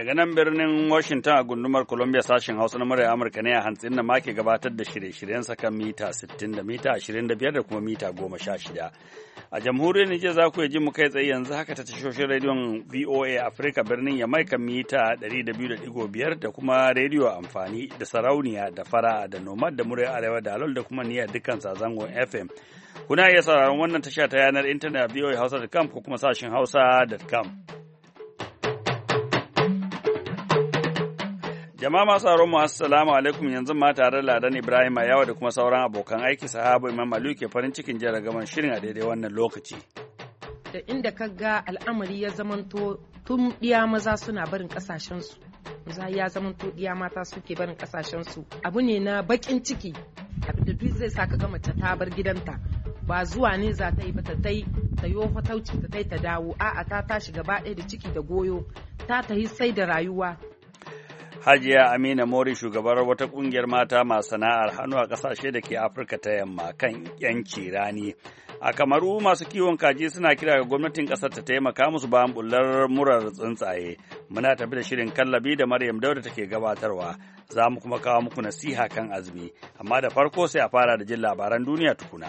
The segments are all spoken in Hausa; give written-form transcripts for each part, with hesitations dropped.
Daga nan birnin Washington a gundumar Columbia sashen Hausa na murya Amurka ne a hantsin da make gabatar da shirye-shiryensa kan mita 60 da mita 25 da kuma mita 16. A jamhuriyar Nijar za ku ji mu kai tsaye yanzu haka ta tashoshin rediyon VOA Africa birnin Yamai kan mita 200.5 da kuma rediyo amfani da sarauniya da fara da nomad da murya arewa da alol da kuma niyyar dukkan zangon FM. Kuna iya sauraron wannan tasha ta yanar intanet voahausa.com ko kuma sashen hausa.com. Jama'a masu sauraron mu assalamu alaikum, yanzu ma tare da Ladan Ibrahim Ayawa da kuma sauran abokan aiki sahabu Imam Aliyu ke farin cikin gaman shirin a daidai wannan lokaci. Da inda ka ga al'amari ya zamanto tun ɗiya maza suna barin ƙasashensu, ya zamanto ɗiya mata suke barin ƙasashensu, abu ne na baƙin ciki, abin da duk zai sa ka ga mace ta bar gidanta, ba zuwa ne za ta yi ba ta yo fatauci ta dawo, a'a ta tashi gaba ɗaya da ciki da goyo, ta tahi sai da rayuwa. Hajiya Amina Mori, shugabar wata kungiyar mata masu sana'ar hannu a ƙasashe da ke Afirka ta yamma kan yanci rani. A Kamaru masu kiwon kaji suna kira ga gwamnatin ƙasar ta taimaka musu bayan bullar murar tsuntsaye. Muna tafi da shirin kallabi da Maryam Dauda take gabatarwa. Za mu kuma kawo muku nasiha kan azumi. Amma da farko sai a fara da jin labaran duniya tukuna.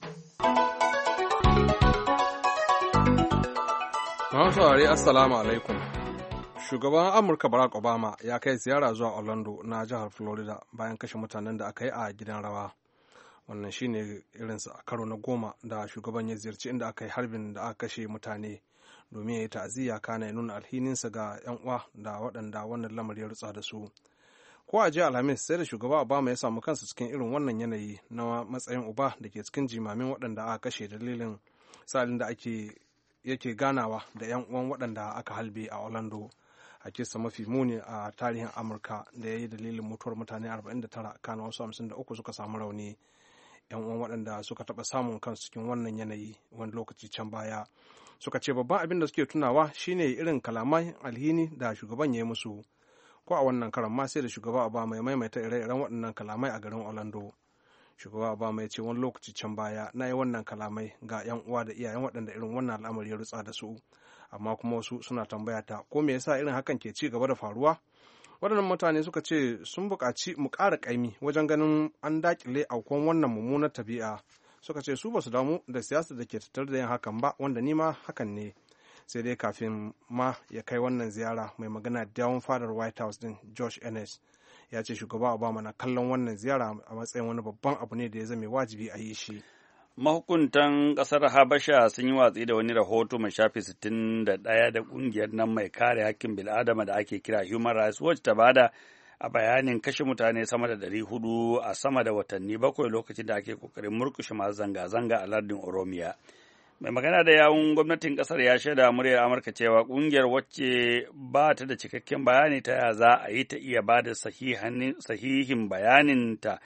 Masu saurare assalamu alaikum. Shugaban Amurka Barack Obama ya kai ziyara zuwa Orlando na jihar Florida bayan kashe mutanen da aka yi a gidan rawa. Wannan shine irinsa a karo na 10 da shugaban ya ziyarci inda aka yi harbin da aka kashe mutane domin ya yi ta'aziyya kana ya nuna alhininsa ga 'yan uwa da waɗanda wannan lamari ya rutsa da su. Ko a jiya Alhamis sai da shugaba Obama ya samu kansa cikin irin wannan yanayi na matsayin uba da ke cikin jimamin waɗanda aka kashe dalilin salin da yake ganawa da 'yan uwan waɗanda aka halbe a Orlando. A kisa mafi muni a tarihin Amurka da ya yi dalilin mutuwar mutane 49 kana wasu 53 suka samu rauni. 'Yan uwan waɗanda suka taɓa samun kansu cikin wannan yanayi wani lokaci can baya suka ce babban abin da suke tunawa shine irin kalaman alhini da shugaban ya yi musu. Ko a wannan karan ma sai da shugaba Obama ya maimaita ire-iren waɗannan kalamai a garin Orlando. Shugaba Obama ya ce wani lokaci can baya na yi wannan kalamai ga 'yan uwa da iyayen waɗanda irin wannan al'amari ya rutsa da su. Amma kuma wasu suna tambaya ta ko me yasa irin hakan ke ci gaba da faruwa. Waɗannan mutane suka ce sun buƙaci mu ƙara ƙaimi wajen ganin an daƙile aukuwan wannan mummunar tabi'a. Suka ce su ba su damu da siyasa da ke tattare da yin hakan ba, wanda ni ma hakan ne. Sai dai kafin ma ya kai wannan ziyara mai magana da yawun fadar White House din Josh Earnest ya ce shugaba Obama na kallon wannan ziyara a matsayin wani babban abu ne da ya zame wajibi a yi shi. Mahukuntan ƙasar Habasha sun yi watsi da wani rahoto mai shafi 61 da ƙungiyar nan mai kare hakkin bil'adama da ake kira Human Rights Watch ta bada a bayanin kashe mutane sama da 400 a sama da watanni 7 lokacin da ake kokarin murkushe masu zanga-zanga a lardin Oromiya. Mai magana da yawun gwamnatin kasar ya shaida muryar Amurka cewa kungiyar wacce ba ta da cikakken bayani ta ya za a yi ta iya ba da sahihin bayanin ta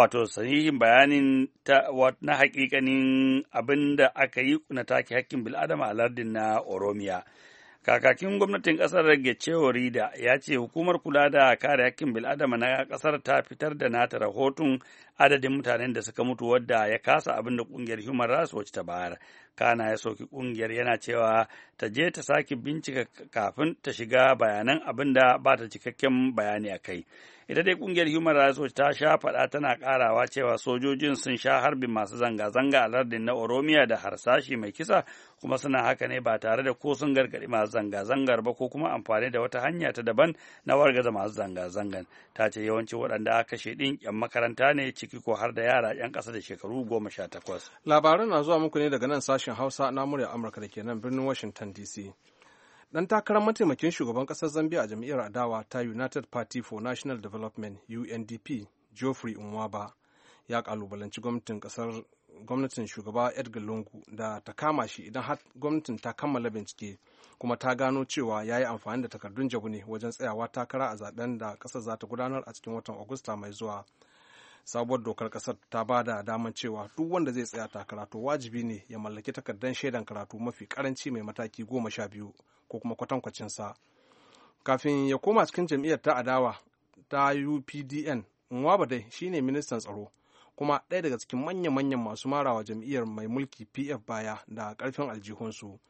na hakikanin abin da aka yi na take hakkin bil'adama a lardin na Oromiya. Kakakin gwamnatin kasar Gecewa Rida ya ce hukumar kula da kare hakkin bil'adama na kasar ta fitar da nata rahoton adadin mutanen da suka mutu wadda ya kasa abin da kungiyar Human Rights Watch ta bayar. Kana ya soki kungiyar yana cewa ta je ta sake bincika kafin ta shiga bayanan abin da ba ta cikakken bayani a kai. Ita dai kungiyar Human Rights Watch ta sha faɗa tana ƙarawa cewa sojojin sun sha harbin masu zanga-zanga a lardin na Oromiya da harsashi mai kisa, kuma suna haka ne ba tare da ko sun gargaɗi masu zanga-zangar ba ko kuma amfani da wata hanya ta daban na wargaza masu zanga-zangan. Ta ce yawanci waɗanda aka kashe ɗin 'yan makaranta ne, ciki ko har da yara 'yan ƙasa da shekaru 18. Labaran na zuwa muku ne daga nan sashen Hausa na murya Amurka da ke nan birnin Washington DC. Dan takarar mataimakin shugaban ƙasar Zambia a jam'iyyar adawa ta United Party for National Development UNDP, Geoffrey Nwaba, ya kalubalanci gwamnatin shugaba Edgar Lungu da ta kama shi idan har gwamnatin ta kammala bincike kuma ta gano cewa ya yi amfani da takardun jabu ne wajen tsayawa takara a zaben da ƙasar za ta gudanar a cikin watan Agusta mai zuwa. Sabuwar dokar ƙasar ta ba da daman cewa duk wanda zai tsaya takara to wajibi ne ya mallaki takardar shaidan karatu mafi karanci mai mataki 12 ko kuma kwatankwacinsa. Kafin ya koma cikin jam'iyyar ta adawa ta UPDN, Nwaba dai shine ministan tsaro kuma ɗaya daga cikin manya-manyan masu marawa jam'iyyar mai mulki PF baya da ƙarfin aljihunsu.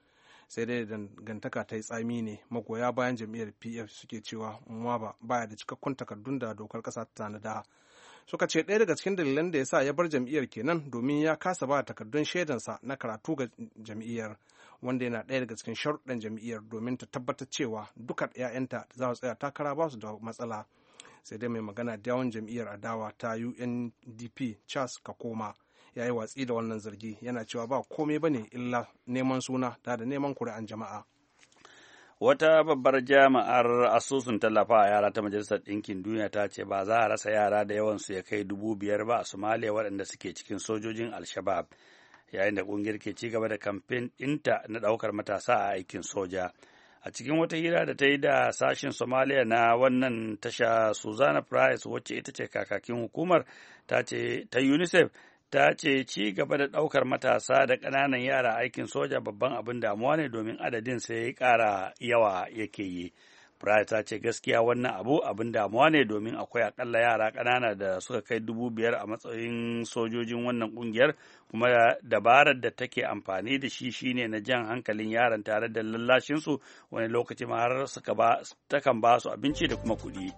sai dai dangantaka ta yi tsami ne. Magoya bayan jam'iyyar PF suke cewa Mwaba baya da cikakkun takardun da dokar ƙasa ta tanada. Suka ce ɗaya daga cikin dalilan da ya sa ya bar jam'iyyar kenan domin ya kasa ba takardun shaidansa na karatu ga jam'iyyar, wanda yana ɗaya daga cikin sharuɗan jam'iyyar domin ta tabbatar cewa duka 'ya'yanta da za su tsaya takara ba su da matsala. Sai dai mai magana da yawan jam'iyyar adawa ta UNDP Charles Kakoma ya yi watsi da wannan zargi, yana cewa ba komai ba ne illa neman suna da neman kuri'an jama'a. Wata babbar jami'ar asusun tallafa a yara ta Majalisar Ɗinkin Duniya ta ce ba za a rasa yara da yawansu ya kai 5,000 ba a Somalia waɗanda suke cikin sojojin Al-Shabaab, yayin da ƙungiyar ke ci gaba da kamfen ɗinta na ɗaukar matasa a aikin soja. A cikin wata hira da ta yi da sashen Somalia na wannan tasha, Susanna Price, wacce ita ce kakakin hukumar ta UNICEF, ta ce ci gaba da ɗaukar matasa da ƙananan yara aikin soja babban abin damuwa ne domin adadin sai ƙara yawa yake yi. Price ta ce gaskiya wannan abin damuwa ne domin akwai akalla yara ƙanana da suka kai 5,000 a matsayin sojojin wannan ƙungiyar, kuma dabarar da take amfani da shi shine na jan hankalin yaran tare da lallashinsu, wani lokaci ma har takan ba su abinci da kuma kuɗi.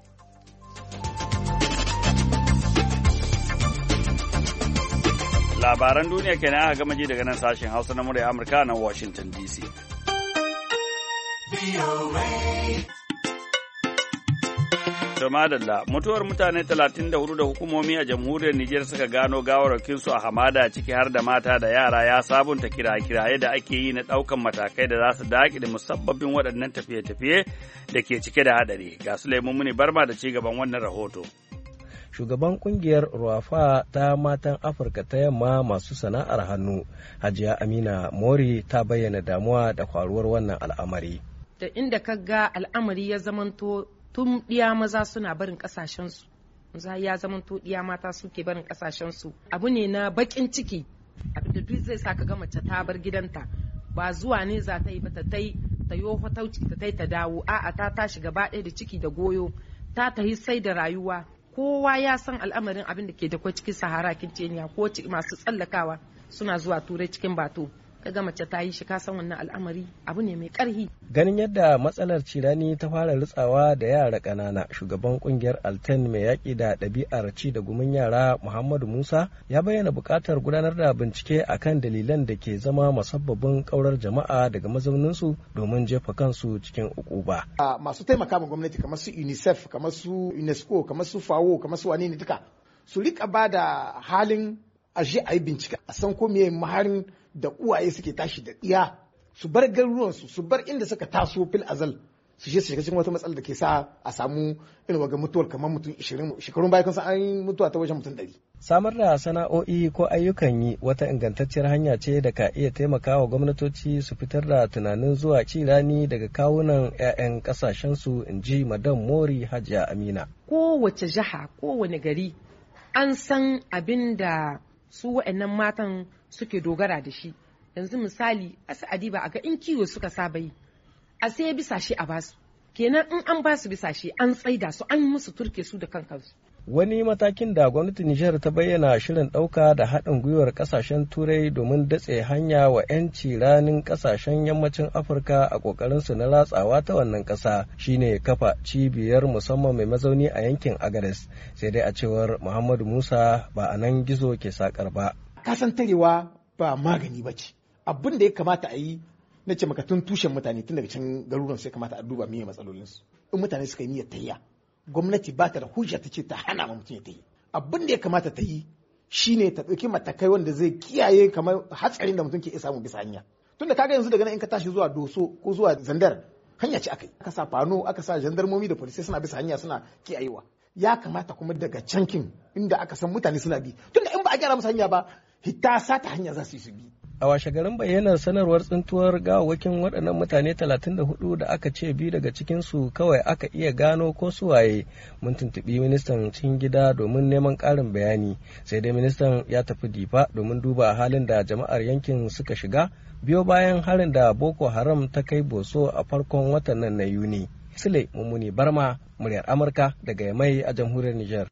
Labaran duniya kenan aka gama ji daga nan sashen Hausa na murya Amurka na Washington DC. To madalla, mutuwar mutane 34 da hukumomi a jamhuriyar Nijar suka gano gawarwakinsu a hamada, ciki har da mata da yara, ya sabunta kiraye da ake yi na ɗaukan matakai da za su daƙile musabbabin waɗannan tafiye-tafiye da ke cike da haɗari. Ga Sulaiman Muni Barma da ci gaban wannan rahoto. Shugaban kungiyar Ruwafa ta matan Afirka ta yamma masu sana'ar hannu, Hajiya Amina Mori, ta bayyana damuwa da faruwar wannan al'amari. Da inda ka ga al'amari ya zamanto tun ɗiya maza suna barin ƙasashensu, ya zamanto ɗiya mata suke barin ƙasashensu, abu ne na baƙin ciki. Abinda duk zai sa ka ga mace ta bar gidanta, ba zuwa ne za ta yi ba ta yi fatauci ta dawo, a'a ta tashi gaba ɗaya da ciki da goyo, ta tahi sai da rayuwa. Kowa ya san al'amarin abin da ke da kwai cikin Sahara Kinteniya, ko masu tsallakawa suna zuwa Turai cikin bato. Kaga mace ta yi shi, ka san wannan al'amari abu ne mai ƙarhi. Ganin yadda matsalar cirani ta fara ritsawa da yara ƙanana, shugaban kungiyar Alten mai yaƙi da ɗabi'ar ci da gumin yara Muhammadu Musa ya bayyana buƙatar gudanar da bincike akan dalilan da ke zama musabbabin ƙaurar jama'a daga mazauninsu domin jefa kansu cikin ukuba. Masu taimaka ma gwamnati kamar su UNICEF, kamar su UNESCO, kamar su FAO, kamar su wane ne duka su rika ba da halin aje a yi bincike a san ko meye maharin da uwaye suke tashi da iya su bar garuruwansu, su bar inda suka taso fil azal, su je su shiga cikin wata matsala da ke sa a samu irin waga mutuwar kamar mutum 20 shekarun baya kun san an yi mutuwa ta wajen mutum 100. Samar da sana'o'i ko ayyukan yi wata ingantacciyar hanya ce da ka iya taimakawa gwamnatoci su fitar da tunanin zuwa cirani daga kawunan 'ya'yan kasashensu, in ji Madam Mori Hajiya Amina. Kowace jiha, kowane gari an san abin da su waɗannan matan suke dogara da shi. Yanzu misali, adiba a ga in kiwo suka saba yi, a sai bisashe a basu. Kenan in an basu bisashe an tsaida su, an yi musu turke su da kankansu. Wani matakin da gwamnatin Nijar ta bayyana shirin ɗauka da haɗin gwiwar ƙasashen Turai domin datse hanya wa 'yanci ranin ƙasashen yammacin Afirka a ƙoƙarinsu na ratsawa ta wannan ƙasa shine kafa cibiyar musamman mai mazauni a yankin Agades. Sai dai a cewar Muhammadu Musa ba a nan gizo ke sakar ba. Kasantarewa ba magani ba ce. Abin da ya kamata a yi na ce maka tun tushen mutane tun daga can garuruwan sai kamata a duba miye matsalolinsu. In mutane suka yi niyyar tayya, gwamnati ba ta da hujja ta ce ta hana ma mutum ya tayi. Abin da ya kamata ta yi shine ta ɗauki matakai wanda zai kiyaye kamar hatsarin da mutum ke iya samu bisa hanya. Tunda kaga yanzu daga nan in ka tashi zuwa Doso ko zuwa Zandar, hanya ce aka yi. Aka sa fano, aka sa jandarmomi da polisai suna bisa hanya suna kiyayewa. Ya kamata kuma daga cankin inda aka san mutane suna bi. Tunda in ba a gyara musu hanya ba, hita sata hanya za su yi su bi. A washe garin bayyanar sanarwar tsintuwar gawawwakin waɗannan mutane 34 da aka ce biyu daga cikinsu kawai aka iya gano ko suwaye, mun tuntuɓi ministan cikin gida domin neman ƙarin bayani, sai dai ministan ya tafi Difa domin duba halin da jama'ar yankin suka shiga biyo bayan harin da Boko Haram ta kai Boso a farkon watan nan na Yuni. Sule Mummuni Barma, muryar Amurka daga Yamai a jamhuriyar Nijar.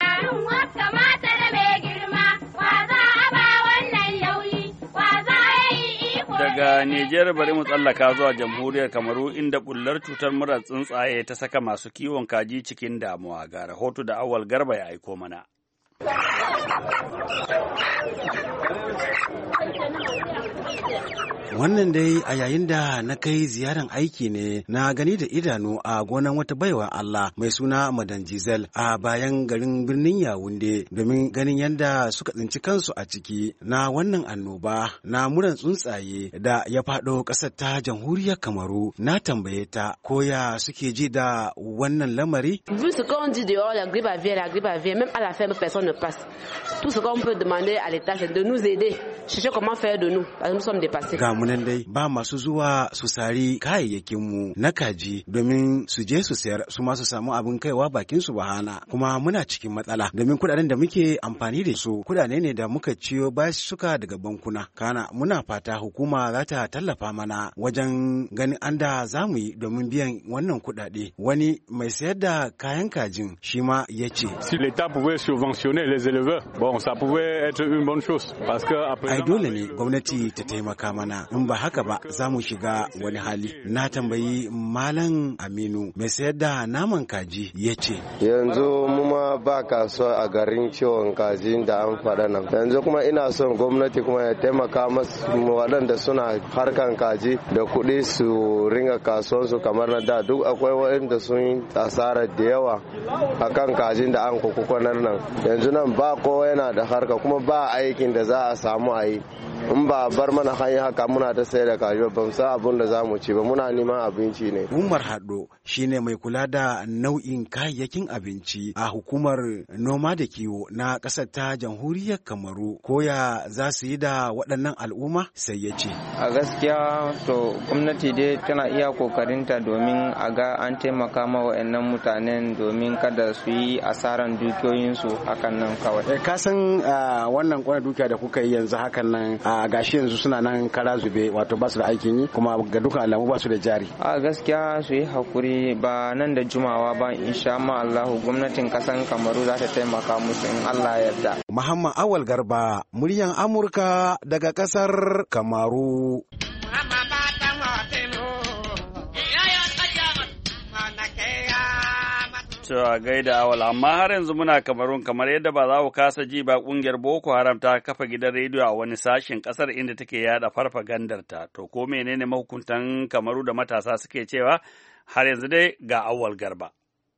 Daga Nijar bari mu tsallaka zuwa jamhuriyar Kamaru inda bullar cutar murar tsuntsaye ta saka masu kiwon kaji cikin damuwa. Ga rahoto da Awal Garba ya aiko mana. Wannan dai a yayin da na kai ziyaran aiki ne na gani da idanu a gonan wata baiwa Allah mai suna Madan Jizel a bayan garin birnin Yawunde domin ganin yadda suka tsinci kansu a ciki na wannan annoba na muran tsuntsaye da ya faɗo ƙasar ta jamhuriyar Kamaru. Na tambaye ta koya suke ji da wannan lamari. Vu ce qu'on dit dehors, la grippe aviaire, même à la ferme, personne ne passe. Tout ce qu'on peut demander à l'État, c'est de nous aider, chercher comment faire de nous, parce que nous sommes dépassés. Ga munan dai ba masu zuwa su sari kayayyakinmu na kaji domin su je su sayar su ma su samu abin kaiwa bakin su bahana, kuma muna cikin matsala domin kudaden da muke amfani da su kudade ne da muka ciyo suka daga bankuna. Kana muna fata hukuma za ta tallafa mana wajen ganin an da za mu yi domin biyan wannan kudade. Wani mai sayar da kayan kajin shi ma ya ce, si l'État pouvait subventionner les éleveurs, bon, ça pouvait être une bonne chose parce que ai dole ne gwamnati ta taimaka mana, in ba haka ba za mu shiga wani hali. Na tambayi Malam Aminu mai sayar da naman kaji ya ce, yanzu mu ma ba kasuwa a garin ciwon kaji da an faɗa nan, yanzu kuma ina son gwamnati kuma ya taimaka masu waɗanda suna harkan kaji da kuɗi su ringa kasuwansu kamar na da. Duk akwai waɗanda sun yi asara da yawa akan kajin da an kukukunar nan, yanzu nan ba kowa yana da harka kuma ba aikin da za a samu a yi. In ba bar mana hanyar haka muna ta sayar da kaji ba mu san abin da za mu ci ba, muna neman abinci ne. Umar Haddo shine mai kula da nau'in kayayyakin abinci a hukumar noma da kiwo na ƙasar ta jamhuriyar Kamaru. Koya za su yi da waɗannan al'umma sai ya ce. A gaskiya to gwamnati dai tana iya kokarinta domin a ga an taimaka ma waɗannan mutanen domin kada su yi asaran dukiyoyinsu hakan nan kawai. Ka san wannan kwana dukiya da kuka yi yanzu hakan nan gashi yanzu suna nan kara zube, wato ba su da aikin yi kuma ga dukkan alamu ba su da jari. A gaskiya su yi hakuri, ba nan da jumawa ba insha Allah gwamnatin kasan Kamaru za ta taimaka musu in Allah ya yarda. Muhammad Awal Garba, muryan Amurka daga kasar Kamaru. cewa gaida awal, amma har yanzu muna Kamarun, kamar yadda ba za ku kasa ji ba, kungiyar Boko Haram ta kafa gidan rediyo a wani sashen kasar inda take yada farfagandarta. To ko menene mahukuntan Kamaru da matasa suke cewa? Har yanzu dai ga Awal Garba.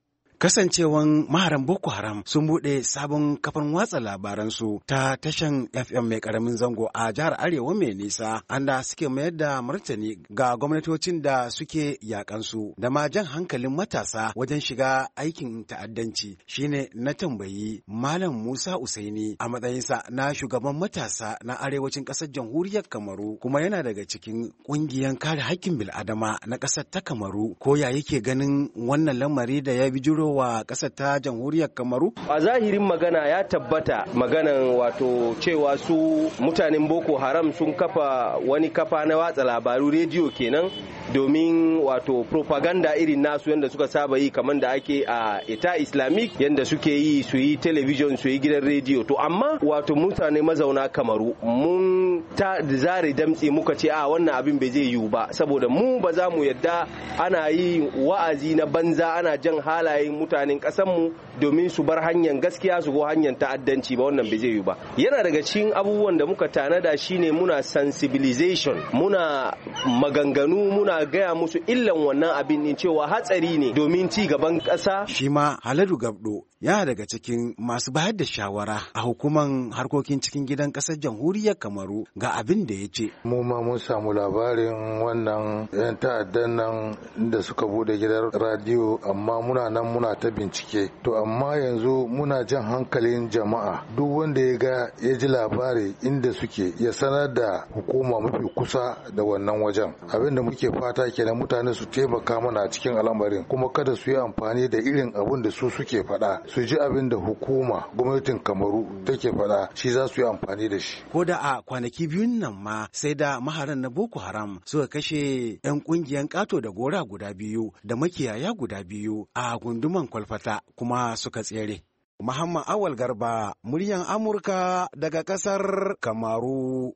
Kasancewan maharan Boko Haram sun buɗe sabon kafan watsa labaransu ta tashan FM mai ƙaramin zango a jihar Arewa mai nisa, anda suke mayar da martani ga gwamnatocin da suke yakansu da ma jan hankalin matasa wajen shiga aikin ta'addanci. Shine na tambayi Malam Musa Usaini a matsayinsa na shugaban matasa na arewacin ƙasar jamhuriyar Kamaru, kuma yana daga cikin ƙungiyar kare haƙƙin bil'adama na ƙasar ta Kamaru, ko ya yake ganin wannan lamari da ya bijiro wa ƙasar ta jamhuriyar Kamaru? A zahirin magana ya tabbata maganan wato cewa su mutanen Boko Haram sun kafa wani kafa na watsa labaru, rediyo kenan, domin wato propaganda irin nasu yadda suka saba yi kamar da ake a Eta Islamic, yadda suke yi su yi television su yi gidan rediyo. To amma wato mutane mazauna Kamaru mun ta zare damtse muka ce a wannan abin bai zai yiwu ba, saboda mu ba za mu yadda ana yi wa'azi na banza ana jan halayen mutanen ƙasanmu domin su bar hanyar gaskiya su go hanyar ta'addanci ba, wannan bai zai yiwu ba. Yana daga cikin abubuwan da muka tanada shine muna sensibilization, muna maganganu, muna gaya musu illan wannan abin din cewa hatsari ne domin ci gaban ƙasa. Shi ma Haladu Gabdo yana daga cikin masu bayar da shawara a hukuman harkokin cikin gidan ƙasar jamhuriyar Kamaru, ga abin da ya ce. Mu ma mun samu labarin wannan 'yan ta'addan nan da suka bude gidan radiyo, amma muna nan muna ta bincike. To amma yanzu muna jan hankalin jama'a, duk wanda ya ji labari inda suke ya sanar da hukuma mafi kusa da wannan wajen. Abin da muke fata kenan mutane su taimaka mana cikin al'amarin, kuma kada su yi amfani da irin abin da su suke faɗa, su ji abin da hukuma gwamnatin Kamaru take faɗa, shi za su yi amfani da shi. Ko da a kwanaki biyun nan ma sai da maharan na Boko Haram suka kashe 'yan kungiyan ƙato da gora guda biyu da makiyaya guda biyu a gunduman Kwalfata kuma suka tsere. Muhammad Awal Garba, muryan Amurka daga ƙasar Kamaru.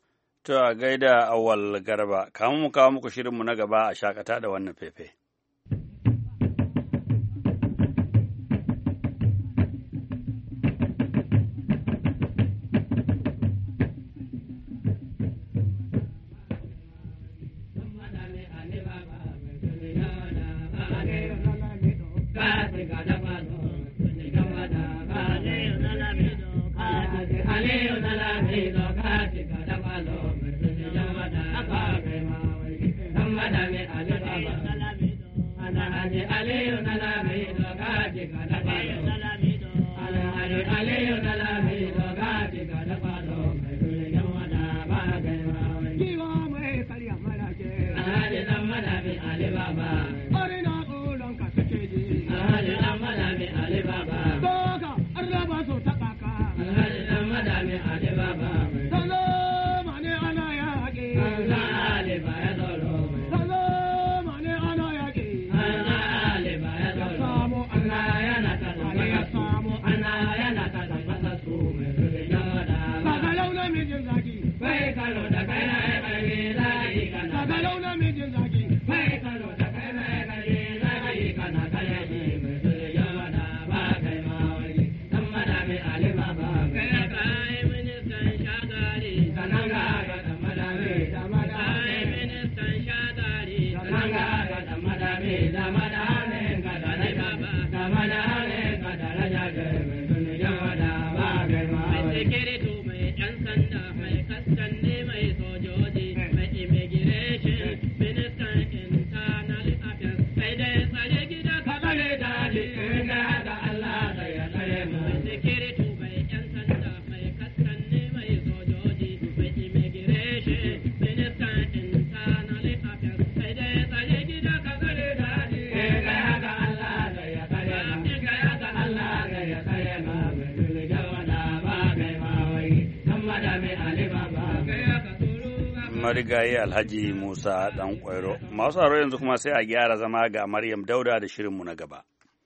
To a gaida Awal Garba, kamun mu kawo muku shirinmu na gaba a shakata da wannan fefe. marigayi Alhaji Musa Dan Kwairo. Masu haro yanzu kuma sai a gyara zama ga Maryam Dauda da shirinmu na gaba.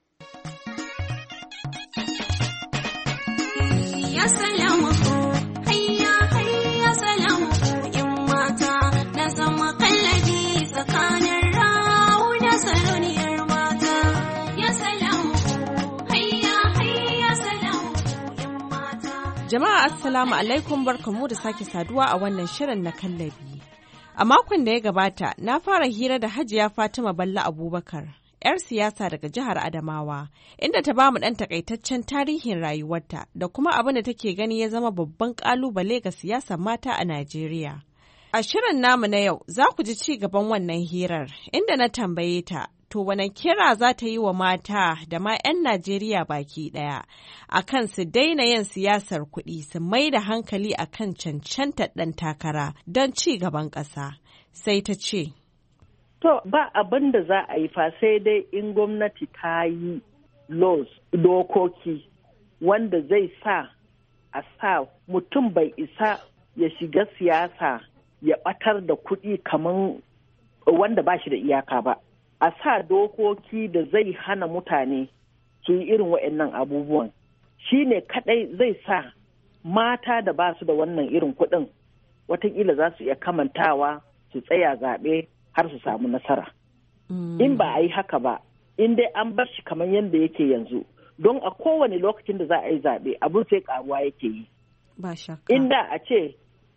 Ya salamu hayya hayya salamu in mata na zama kallabi tsakanin rawu da sarauniyar mata. Ya salamu hayya hayya salamu in mata. Jama'a assalamu alaikum, barkamu da sake saduwa a wannan shirin na kallabi. A makon da ya gabata na fara hira da Hajiya Fatima Bello Abubakar, 'yar siyasa daga jihar Adamawa, inda ta bamu ɗan takaitaccen tarihin rayuwarta da kuma abin da take gani ya zama babban ƙalubale ga siyasar mata a Najeriya. A shirin namu na yau za ku ji ci gaban wannan hirar, inda na tambaye ta, to wane kira za ta yi wa mata da ma 'yan Najeriya baki ɗaya a kan su daina yin siyasar kuɗi, su mai da hankali a kan cancantar ɗan takara don ci gaban ƙasa. Sai ta ce, to ba abin da za a yi fa sai dai in gwamnati ta yi laws, dokoki wanda zai sa a sa mutum bai isa ya shiga siyasa ya ɓatar da kuɗi kamar wanda ba shi da iyaka ba. A sa dokoki da zai hana mutane su yi irin waɗannan abubuwan. Shi ne kaɗai zai sa mata da ba su da wannan irin kuɗin watakila za su iya kamantawa su tsaya zaɓe har su samu nasara. In ba a yi haka ba, in dai an bar shi kamar yadda yake yanzu, don a kowane lokacin da za a yi zaɓe abin sai ƙaruwa yake yi. Ba shakka. Inda a ce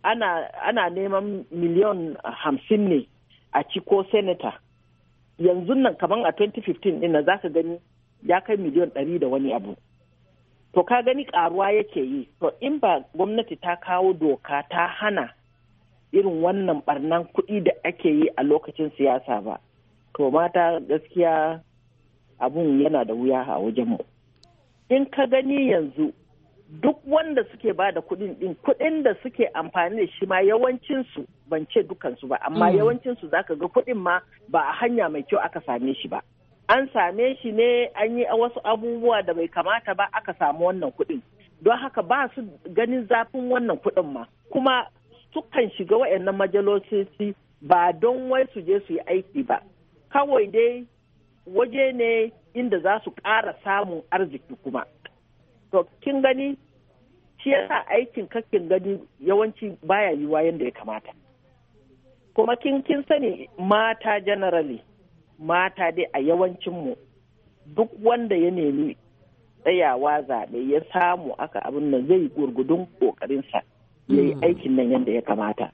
ana neman miliyan 50 ne a ci ko senator. Yanzu nan kamar a 2015 ɗin za ka gani ya kai miliyan 100 da wani abu. To ka gani ƙaruwa yake yi. To in ba gwamnati ta kawo doka ta hana irin wannan barnan kuɗi da ake yi a lokacin siyasa ba, to mata gaskiya abun yana da wuya a wajenmu. In ka gani yanzu duk wanda suke ba da kuɗin da suke amfani da shi ma yawancinsu, ban ce dukansu ba, amma yawancinsu za ka ga kuɗin ma ba a hanya mai kyau aka same shi ba. An same shi ne an yi wasu abubuwa da bai kamata ba aka samu wannan kuɗin. Don haka ba su ganin zafin wannan kuɗin ma. Kuma sukan shiga waɗannan majaloci ba don wai su je su yi aiki ba. Kawai dai waje ne inda za su ƙara samun arziki kuma. To kin gani shi yasa aikin kakin gani yawanci baya yiwuwa yadda ya kamata. Kuma kin sani mata generally, mata dai a yawancinmu duk wanda ya nemi tsayawa zaɓe ya samu aka abin nan zai gurgudun ƙoƙarinsa ya yi aikin nan yadda ya kamata.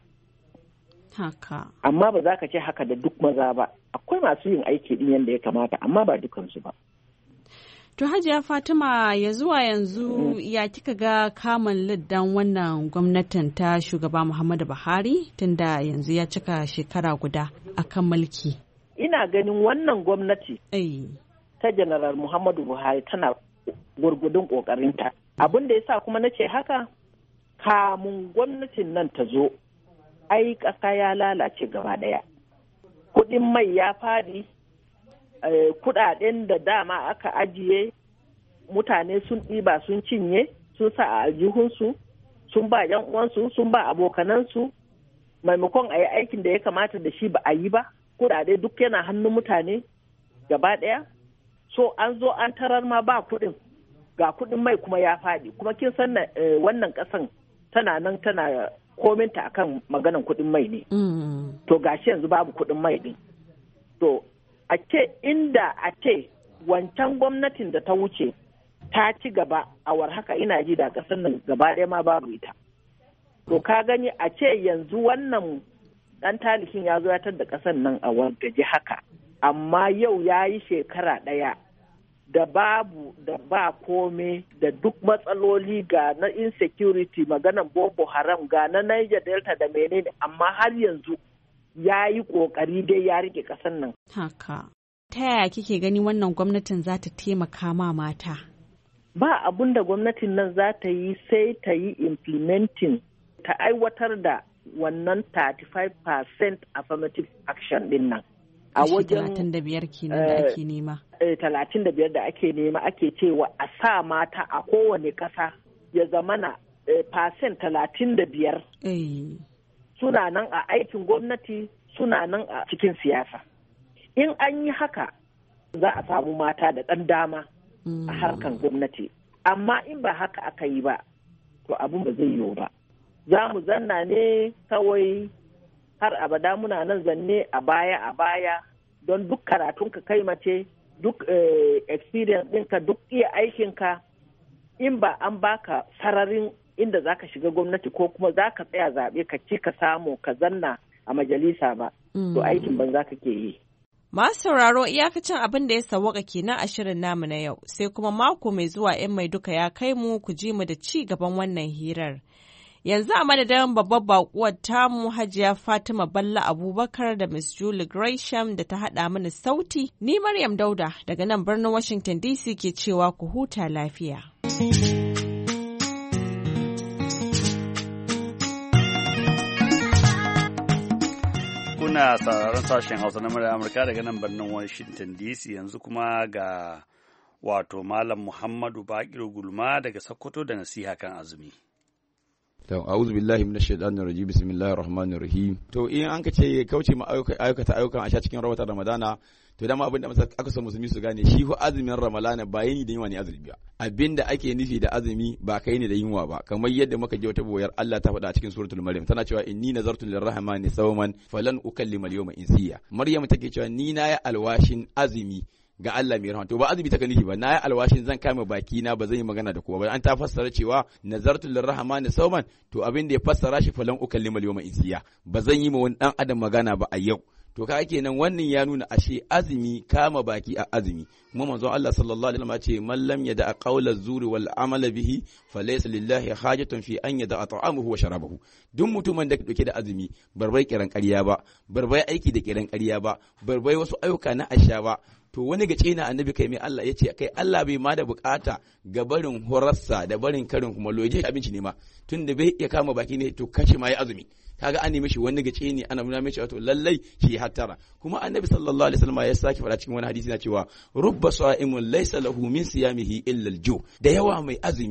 Haka. Amma ba za ka ce haka da duk maza ba. Akwai masu yin aiki din yadda ya kamata amma ba dukansu ba. To Hajiya Fatima ya zuwa yanzu ya kika ga kamun liddan wannan gwamnatin ta shugaba Muhammadu Buhari tunda yanzu ya cika shekara guda akan mulki. Ina ganin wannan gwamnati ta General Muhammadu Buhari tana gurgudun kokarinta. Abin da ya sa kuma na ce haka, kamun gwamnatin nan ta zo, ai ƙasa ya lalace gaba ɗaya. Kuɗin mai ya fadi, kuɗaɗen da dama aka ajiye, mutane sun ɗiba sun cinye, sun sa a aljihunsu, sun ba yan uwansu, sun ba abokanansu, maimakon a yi aikin da ya kamata da shi ba a yi ba, kuɗaɗe duk yana hannun mutane gaba ɗaya. So an zo an tarar ma ba kuɗin, ga kuɗin mai kuma ya faɗi, kuma kin san wannan ƙasan tana nan tana kominta akan maganan kuɗin mai ne. To gashi yanzu babu kuɗin mai ɗin. To a ce inda a ce wancan gwamnatin da ta wuce ta ci gaba a war haka ina ji da ƙasar nan gaba ɗaya ma babu ita. To ka gani a ce yanzu wannan ɗan talikin ya zo ya tar da ƙasar nan a wargaje haka, amma yau ya yi shekara ɗaya da babu da ba kome da duk matsaloli ga na insecurity maganan Boko Haram ga na Niger Delta da menene, amma har yanzu ya yi ƙoƙari dai ya rike ƙasar nan. Haka. Ta yaya kike gani wannan gwamnatin za ta taimaka ma mata? Ba abun da gwamnatin nan za ta yi sai ta yi implementing, ta aiwatar da wannan 35% affirmative action din nan. A wajen 35 kenan da ake nema. 35 da ake nema ake cewa a sa mata a kowane ƙasa ya zamana percent 35. Suna nan a aikin gwamnati, suna nan a cikin siyasa. In an yi haka za a samu mata da ɗan dama a harkan gwamnati. Amma in ba haka aka yi ba, to abin ba zai yiwu ba. Za mu zanna ne kawai har abada muna nan zanne a baya don duk karatunka kai mace, duk experience ɗinka, duk iya aikinka, in ba an baka sararin inda za ka shiga gwamnati ko kuma za ka tsaya zaɓe ka ci ka samu ka zanna a majalisa ba, to aikin ban za ka ke yi. Masu sauraro iyakacin abin da ya sawwaka kenan a shirin namu na yau, sai kuma mako mai zuwa in mai duka ya kai mu ku ji mu da ci gaban wannan hirar. Yanzu a madadin babbar bakuwar tamu Hajiya Fatima Balla Abubakar da Miss Julie Gresham da ta haɗa mana sauti, ni Maryam Dauda daga nan birnin Washington DC ke cewa ku huta lafiya. Kuna sauraron sashen Hausa na murya Amurka daga nan birnin Washington DC, yanzu kuma ga wato Malam Muhammadu Bakiru Gulma daga Sokoto da nasiha kan azumi. To a'udhu billahi minash shaitanir rajim, bismillahir rahmanir rahim. To in an ka ce kauce ma ayyukan a sha cikin rawatan Ramadana, to dama abin da aka so musulmi su gane shi azumin Ramadana ba yini da yunwa ne azumi ba. Abinda ake nufi da azumi ba kai ne da yunwa ba, kamar yadda muka ji wata boyar Allah ta faɗa a cikin suratul Maryam, tana cewa inni nazartu lirrahmani sawman falan ukallima al-yawma insiya. Maryam take cewa ni na ya alwashin azumi ga Allah mai rahama. To ba azumi take nufi ba, na yi alwashin zan kame baki na ba zan yi magana da kowa ba. An ta fassara cewa nazartu lirrahmani sawman, to abin da ya fassara shi falan ukallima al-yawma insiya, ba zan yi ma wani dan adam magana ba a yau. To ka kenan wannan ya nuna ashe azumi kama baki a azumi. Kuma manzon Allah sallallahu alaihi wasallam ce man lam yada qawla zuri wal amala bihi falaysa lillahi hajatun fi an yada ta'amuhu wa sharabahu. Duk mutumin da dauke da azumi barbai kiran ƙarya ba, barbai aiki da kiran ƙarya ba, barbai wasu ayyuka na asha ba, to wani gace na annabi kai mai Allah yace kai Allah bai ma da bukata ga barin horarsa da barin karin kuma loje abinci ne ma, tunda bai iya kama baki ne to kashi ma ya azumi. Kaga an nemi shi wani gace ne ana nuna mishi wato lallai shi hattara. Kuma annabi sallallahu alaihi wasallam ya saki fara cikin wani hadisi na cewa rubba sa'imun laysa lahu min siyamihi illa al-ju. Da yawa mai azumi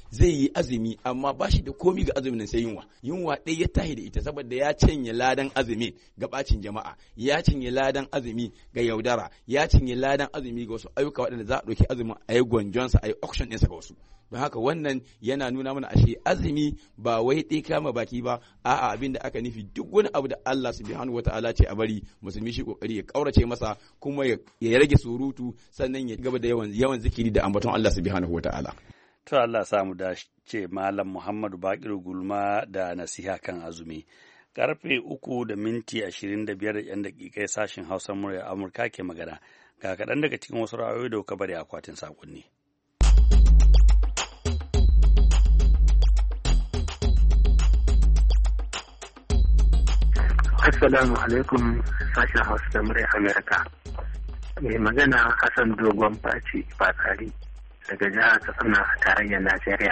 zai yi azumi amma ba shi da komi ga azumin sai yunwa ɗaya ya tahi da ita saboda ya cinye ladan azumi ga bacin jama'a, ya cinye ladan azumi ga yaudara, ya cinye ladan azumi ga wasu ayyuka waɗanda za a ɗauki azumin a yi gwanjonsa a yi auction ɗinsa ga wasu. Don haka wannan yana nuna mana ashe azumi ba wai ɗaya kama baki ba, a'a abin da aka nufi duk wani abu da Allah subhanahu wata'ala ce a bari musulmi shi kokari ya kaurace masa kuma ya rage surutu sannan ya gaba da yawan zikiri da ambaton Allah subhanahu wata'ala. To Allah samu da ce Malam Muhammadu Bakiru Gulma da nasiha kan azumi. Karfe 3:25 sashen Hausa murya Amurka ke magana. Ga kaɗan daga cikin wasu ra'ayoyi da kuka bari akwatin sakonni. Assalamu alaikum sashen Hausa da murya Amerika. Mai magana Hassan Dogon Faci Fatsari daga jihar Katsina a tarayyar Najeriya.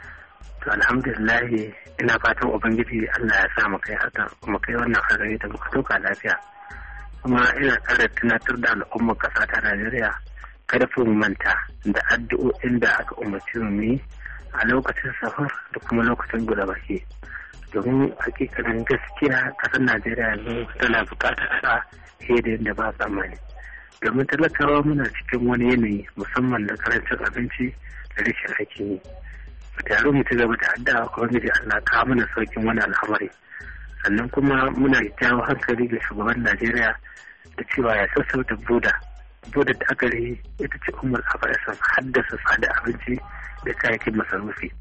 To alhamdulillah ina fatan Ubangiji Allah ya sa mu kai wannan hazari da muka toka lafiya. Kuma ina ƙara tunatar da al'ummar ƙasa ta Najeriya kada mu manta da addu'o'in da aka umarci mu yi a lokacin safar da kuma lokacin guda baki. Domin hakikanin gaskiya ƙasar Najeriya yanzu tana buƙatar sa fiye da yadda ba tsammani. Domin talakawa muna cikin wani yanayi musamman da karancin abinci da rashin aikin yi. Mu taru mu ci gaba da addu'a ko wani Allah kawo mana saukin wani al'amari. Sannan kuma muna jawo hankali ga shugaban Najeriya da cewa ya sassauta boda da aka yi ita ce umar aba'isan haddasa tsada abinci da kayayyakin masarufi.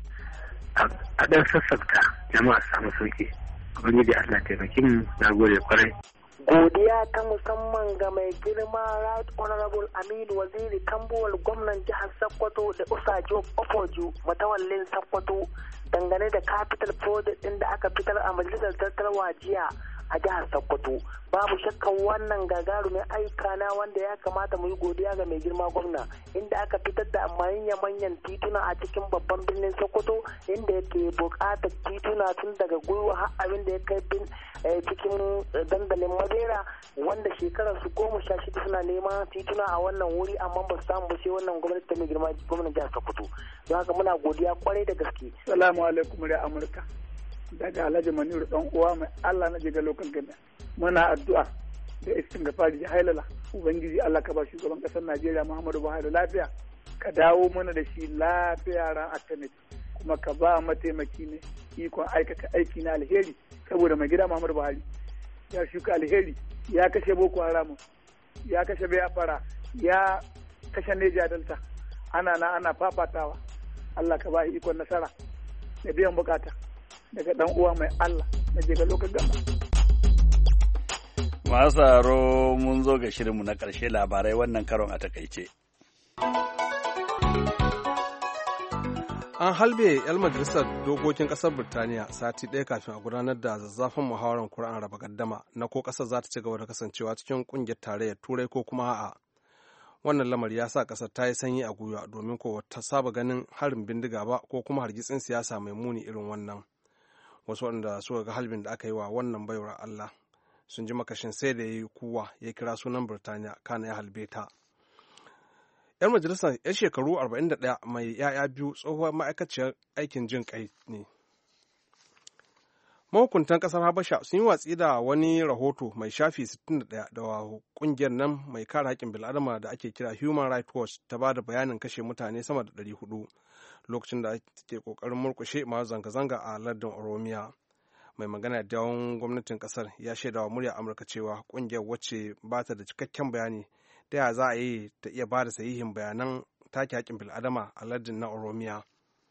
A ɗan sassauta jama'a samu sauki. Ubangiji Allah taimaki mu, na gode kwarai. Godiya ta musamman ga mai girma Right Honorable Aminu Waziri Tambuwal gwamnan jihar Sokoto da Usajo Ofoju matawallin Sokoto dangane da capital project ɗin da aka fitar a majalisar tattarwa jiya a jihar Sokoto. Babu shakkan wannan gagarumin aika na wanda ya kamata mu yi godiya ga mai girma gwamna inda aka fitar da manyan tituna a cikin babban birnin Sokoto inda yake buƙatar tituna tun daga gwiwa har abin da ya kai cikin dandalin Madera wanda shekarar su 16 suna neman tituna a wannan wuri amma ba su samu ba sai wannan gwamnati ta mai girma gwamnan jihar Sokoto. Don haka muna godiya kwarai da gaske. Assalamu alaikum da Amurka. Daga Alhaji Maniru dan uwa mai Allah na jiga lokal gada. Muna addu'a da istingafari da hailala. Ubangiji Allah ka ba shugaban kasar Najeriya Muhammadu Buhari lafiya. Ka dawo mana da shi lafiya ran Alhamis kuma ka ba mataimaki ne ikon aikata aiki na alheri saboda mai gida Muhammadu Buhari ya shuka alheri ya kashe Boko Haram ya kashe Biafra ya kashe Niger Delta ana fafatawa. Allah ka ba ikon nasara da biyan bukata. Daga ɗan uwa mai Allah na je ga lokacin gaba. Masu haro mun zo ga shirinmu na ƙarshe labarai wannan karon a takaice. An halbe 'yan majalisar dokokin ƙasar Birtaniya sati ɗaya kafin a gudanar da zazzafin muhawarar Kur'an raba gaddama na ko ƙasar za ta ci gaba da kasancewa cikin ƙungiyar tarayyar Turai ko kuma a'a. Wannan lamari ya sa ƙasar ta yi sanyi a gwiwa domin ko ta saba ganin harin bindiga ba ko kuma hargitsin siyasa mai muni irin wannan. Wasu waɗanda suka ga halbin da aka yi wa wannan baiwar Allah sun ji makashin sai da ya yi kuwa ya kira sunan Birtaniya kana ya halbe ta. 'Yan majalisar 'yan shekaru 41 mai 'ya'ya biyu tsohuwar ma'aikaciyar aikin jin kai ne. Mahukuntan ƙasar Habasha sun yi watsi da wani rahoto mai shafi 61 da ƙungiyar nan mai kare haƙƙin bil'adama da ake kira Human Rights Watch ta ba da bayanin kashe mutane sama da 400 lokacin da ake ƙoƙarin murƙushe masu zanga-zanga a lardin Oromiya. Mai magana da yawon gwamnatin ƙasar ya shaida wa murya Amurka cewa ƙungiyar wacce ba ta da cikakken bayani ta yaya za a yi ta iya ba da sahihin bayanan take haƙƙin bil'adama a lardin na Oromiya.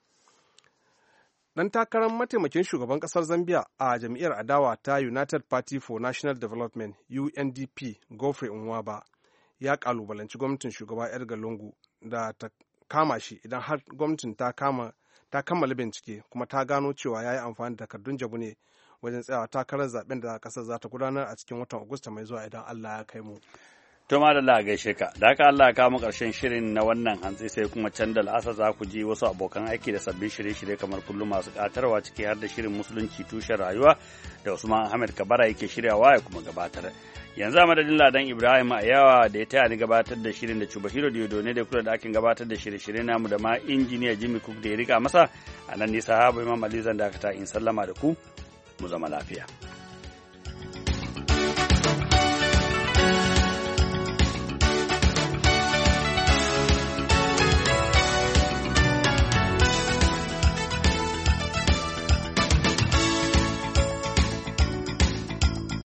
Ɗan takarar mataimakin shugaban ƙasar Zambia a jam'iyyar adawa ta United Party for National Development UNDP Geoffrey Nwaba ya ƙalubalanci gwamnatin shugaba Edgar Lungu da ta kama shi idan har gwamnatin ta kammala bincike kuma ta gano cewa ya yi amfani da takardun jabu ne wajen tsayawa takarar zaben da ƙasar za ta gudanar a cikin watan Agusta mai zuwa idan Allah ya kai mu. To ma da gaishe ka, da haka Allah ya kawo ƙarshen shirin na wannan hantsi sai kuma can da la'asa za ku ji wasu abokan aiki da sabbin shirye-shirye kamar kullum masu ƙatarwa ciki har da shirin musulunci tushen rayuwa da Usman Ahmed Kabara yake shiryawa ya kuma gabatar. Yanzu a madadin Ladan Ibrahim a yawa da ya taya ni gabatar da shirin da Chubahiro Diodone da kula da akin gabatar da shirye-shirye namu da ma injiniya Jimmy Cook da ya rika masa a nan nisa habu Imam Ali zan dakata in sallama da ku mu zama lafiya.